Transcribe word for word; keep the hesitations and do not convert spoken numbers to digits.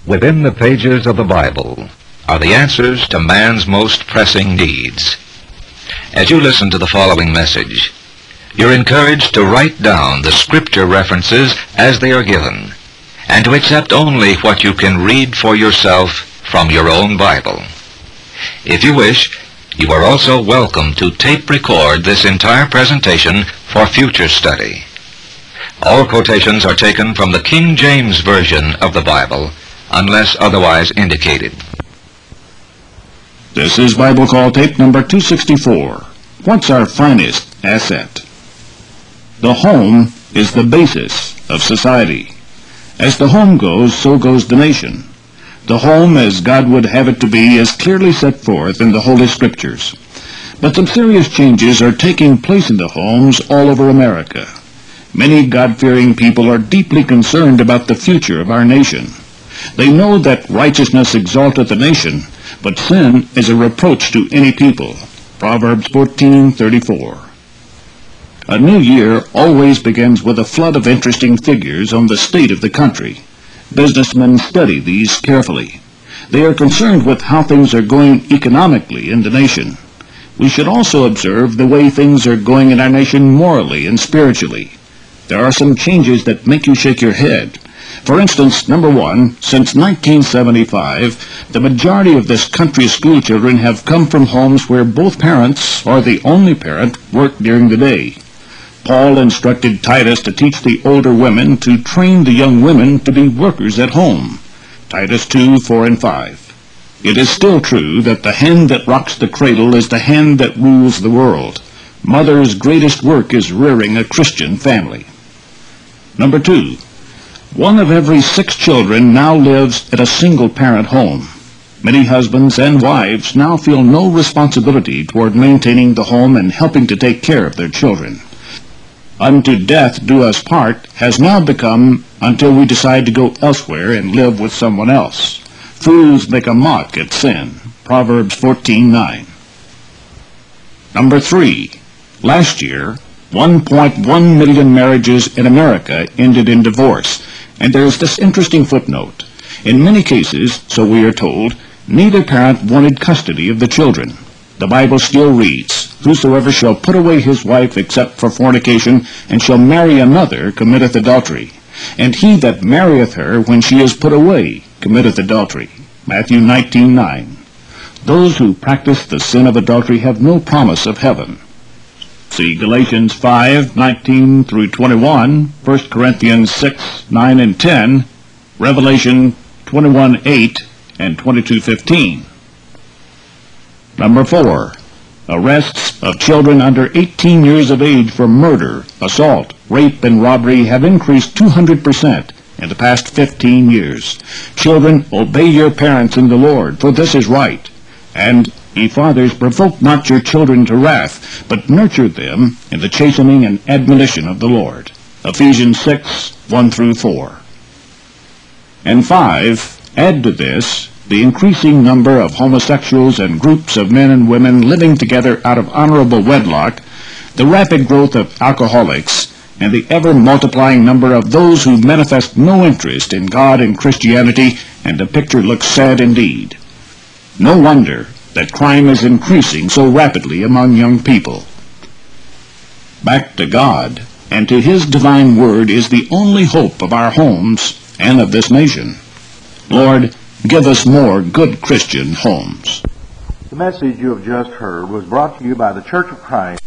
Within the pages of the Bible are the answers to man's most pressing needs. As you listen to the following message, you're encouraged to write down the scripture references as they are given, and to accept only what you can read for yourself from your own Bible. If you wish, you are also welcome to tape record this entire presentation for future study. All quotations are taken from the King James Version of the Bible, unless otherwise indicated. This is Bible Call tape number two sixty-four. What's our finest asset? The home is the basis of society. As the home goes, so goes the nation. The home, as God would have it to be, is clearly set forth in the Holy Scriptures. But some serious changes are taking place in the homes all over America. Many God-fearing people are deeply concerned about the future of our nation. They know that righteousness exalteth a nation, but sin is a reproach to any people. Proverbs fourteen thirty-four. A new year always begins with a flood of interesting figures on the state of the country. Businessmen study these carefully. They are concerned with how things are going economically in the nation. We should also observe the way things are going in our nation morally and spiritually. There are some changes that make you shake your head. For instance, number one, since nineteen seventy-five, the majority of this country's school children have come from homes where both parents, or the only parent, work during the day. Paul instructed Titus to teach the older women to train the young women to be workers at home. Titus two, four and five. It is still true that the hen that rocks the cradle is the hen that rules the world. Mother's greatest work is rearing a Christian family. Number two, one of every six children now lives at a single-parent home. Many husbands and wives now feel no responsibility toward maintaining the home and helping to take care of their children. Unto death do us part has now become until we decide to go elsewhere and live with someone else. Fools make a mock at sin. Proverbs fourteen nine. Number three, last year, one point one million marriages in America ended in divorce. And there is this interesting footnote. In many cases, so we are told, neither parent wanted custody of the children. The Bible still reads, "Whosoever shall put away his wife except for fornication, and shall marry another, committeth adultery. And he that marrieth her when she is put away, committeth adultery." Matthew nineteen nine. Those who practice the sin of adultery have no promise of heaven. See Galatians five nineteen through twenty-one, First Corinthians six nine and ten, Revelation twenty-one eight and twenty-two fifteen. Number four, arrests of children under eighteen years of age for murder, assault, rape, and robbery have increased two hundred percent in the past fifteen years. Children, obey your parents in the Lord, for this is right. And, ye fathers, provoke not your children to wrath, but nurture them in the chastening and admonition of the Lord. Ephesians six one through four. And five, add to this the increasing number of homosexuals and groups of men and women living together out of honorable wedlock, the rapid growth of alcoholics, and the ever-multiplying number of those who manifest no interest in God and Christianity, and the picture looks sad indeed. No wonder that crime is increasing so rapidly among young people. Back to God and to His divine word is the only hope of our homes and of this nation. Lord, give us more good Christian homes. The message you have just heard was brought to you by the Church of Christ.